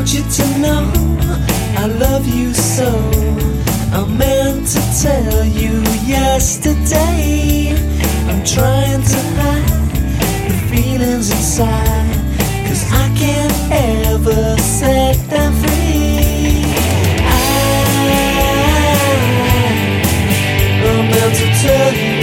you to know I love you so. I meant to tell you yesterday. I'm trying to hide the feelings inside, 'cause I can't ever set them free. I meant to tell you